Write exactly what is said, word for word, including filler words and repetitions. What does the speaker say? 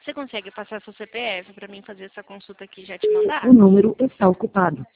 Você consegue passar seu C P F para mim fazer essa consulta aqui e já te mandar? O número está ocupado.